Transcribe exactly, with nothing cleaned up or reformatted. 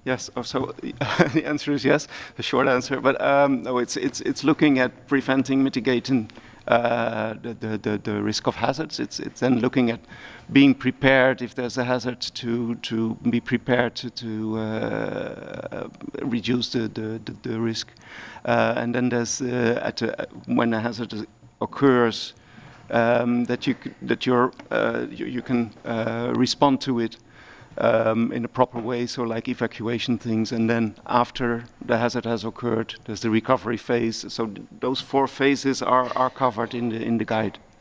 Yes. Oh, so the answer is yes, the short answer. But um, no, it's it's it's looking at preventing, mitigating uh, the, the the the risk of hazards. It's it's then looking at being prepared if there's a hazard to to be prepared to to uh, reduce the the the, the risk. Uh, and then there's uh, at a, when a hazard occurs, um, that you c- that you're uh, you, you can uh, respond to it um, in a proper way, so like evacuation things, and then after the hazard has occurred, there's the recovery phase. So th- those four phases are, are covered in the in the guide.